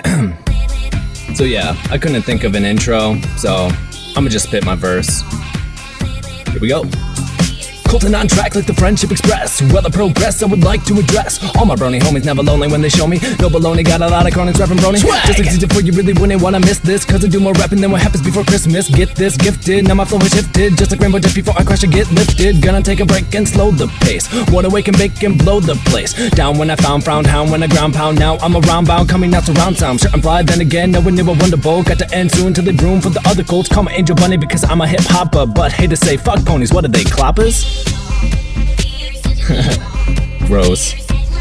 So yeah, I couldn't think of an intro, so I'ma just spit my verse. Here we go. Colton on track like the Friendship Express. Well, the progress I would like to address. All my brony homies never lonely when they show me. No baloney, got a lot of chronics rapping brony. Swag! Just like for you really wouldn't wanna miss this, cause I do more rapping than what happens before Christmas. Get this gifted, now my flow is shifted. Just like Rainbow just before I crash and get lifted. Gonna take a break and slow the pace. Wanna wake and bake and blow the place. Down when I found, frown, hound when I ground pound. Now I'm around bound, coming out surround sound. Sure I'm fly, then again, no one knew a wonderful. Got to end soon till they broom for the other colts. Call me Angel Bunny because I'm a hip hopper. But hate to say, fuck ponies, what are they, cloppers? Gross.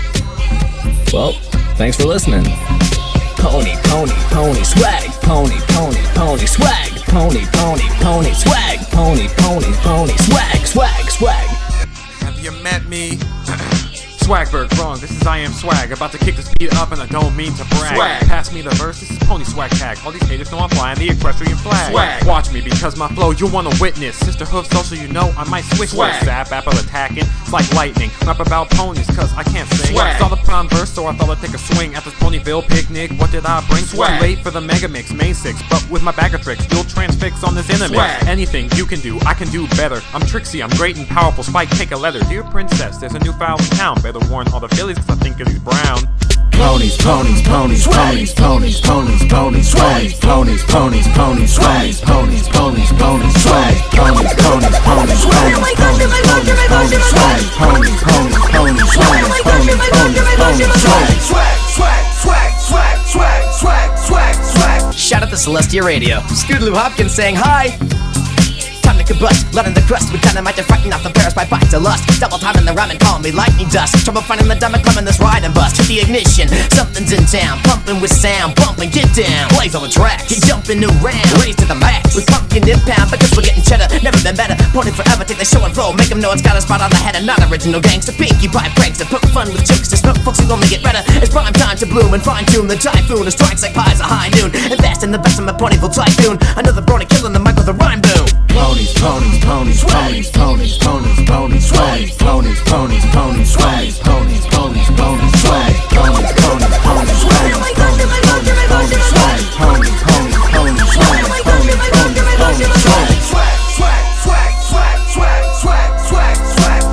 Well, thanks for listening. Pony, pony, pony, swag. Pony, pony, pony, swag. Pony, pony, pony, swag. Pony, pony, pony, swag, swag, swag. Have you met me? Swagberg, wrong, this is I Am Swag. About to kick this beat up and I don't mean to brag. Swag. Pass me the verse, this is Pony Swag Tag. All these haters know I'm flying the equestrian flag. Swag. Watch me because my flow you'll wanna witness. Sister Hoof social you know I might switch. Swag. Zap, apple attacking, it's like lightning. Rap about ponies cause I can't sing. Swag. Saw the prime verse so I thought I'd take a swing at this Ponyville picnic. What did I bring? Swag. Too late for the Mega Mix, main 6. But with my bag of tricks, you'll transfix on this enemy. Swag. Anything you can do, I can do better. I'm tricksy, I'm great and powerful. Spike, take a leather. Dear princess, there's a new foul in town. Better warn all the fillies cause I think he's brown. Ponies, ponies, ponies, ponies, ponies, ponies, ponies, swag. Ponies, ponies, ponies, swag. Ponies, ponies, ponies, swag. Ponies, ponies, ponies, swag. Ponies, ponies, ponies, swag. Ponies, ponies, ponies, swag. Ponies, ponies, ponies, swag. Swag, swag, swag, swag, swag, swag, swag, swag. Shout out to Celestia Radio. Scootaloo Hopkins saying hi. Time to combust, letting the crust with dynamite to frighten off the bears by bites of lust. Double time in the rhyme and call me lightning dust. Trouble finding the diamond, climbing this ride and bust. Hit the ignition, something's in town. Pumping with sound, bumping, get down. Blaze on the track, keep jumping around. Raise to the max, with pumpkin impound. Because we're getting cheddar, never been better. Pony forever, take the show and flow. Make them know it's got a spot on the head and not original gangsta. Pinky pie pranks to poke fun with chicks. To smoke folks who only get redder. It's prime time to bloom and fine tune the typhoon. It strikes like pies at high noon. Invest in the best of my Ponyville tycoon. Another brony killing the mic with a rhyme boom. Ponies, ponies, ponies, ponies, ponies, ponies, ponies, swag. Ponies, ponies, ponies, swag. Ponies, ponies, ponies, swag. Ponies, ponies, ponies, swag. Ponies, ponies, ponies, swag. Ponies, ponies, ponies, swag. Ponies, ponies, ponies, swag. Swag, swag, swag, swag, swag, swag, swag, swag.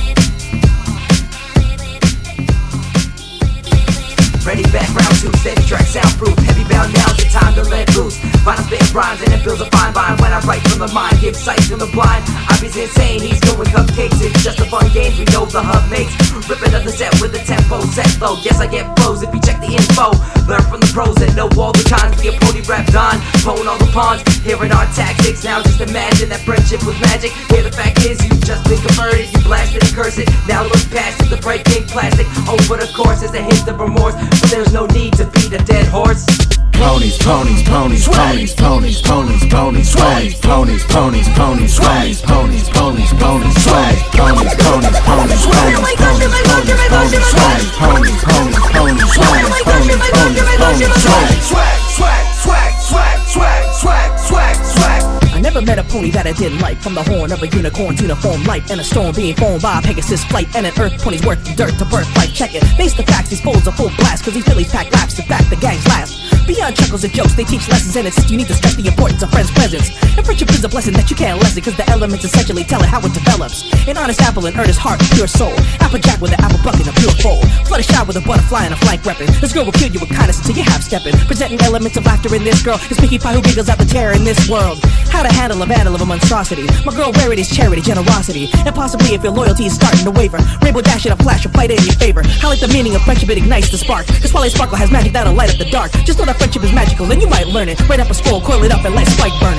Ready back round 2, steady track soundproof. Heavy bound now, it's time to let loose. Vinyl spit rhymes and it feels a fine line. When I write from the mind, give sight to the blind. Ivy's insane, he's doing cupcakes. It's just a fun game, we know the hub makes. Ripping up the set with the tempo set low. Yes, I get flows if you check the info. Learn from the pros that know all the times. Be a pony rap don, pwn all the pawns. Hearing our tactics, now just imagine that friendship was magic. Here the fact is, you've just been converted. You blast it and curse it, now look past it. The bright pink plastic, over the course is a hint of remorse. But there's no need to beat a dead horse. Ponies, ponies, ponies, ponies, ponies, ponies, ponies, swag. Ponies, ponies, ponies, swag. Ponies, ponies, ponies, swag. Ponies, ponies, ponies, swag. Ponies, ponies, ponies, swag. Ponies, ponies, ponies, swag. Ponies, ponies, ponies, swag. Swag, swag, swag, swag, swag, swag, swag, swag. I never met a pony that I didn't like. From the horn of a unicorn to uniform light, and a storm being formed by a Pegasus flight, and an earth pony's worth of dirt to birth life. Check it, face the facts, these fools are full blast, cause these fillies pack laps, in fact the gangs last. Beyond chuckles and jokes, they teach lessons and insist you need to stress the importance of friends' presence. And friendship is a blessing that you can't lessen, cause the elements essentially tell it how it develops. An honest apple, an earnest heart, pure soul. Applejack with an apple bucket, a pure fold. Fluttershy with a butterfly and a flank reppin'. This girl will kill you with kindness until you half steppin'. Presenting elements of laughter in this girl. It's Pinkie Pie who giggles out the terror in this world. How to handle a vandal of a monstrosity. My girl rarity's charity, generosity. And possibly if your loyalty is starting to waver, Rainbow Dash in a flash will fight it in your favor. Highlight the meaning of friendship, it ignites the spark. Cause Twilight Sparkle has magic that'll light up the dark. Just know that friendship is magical and you might learn it. Right up a skull, coil it up and let Spike burn it.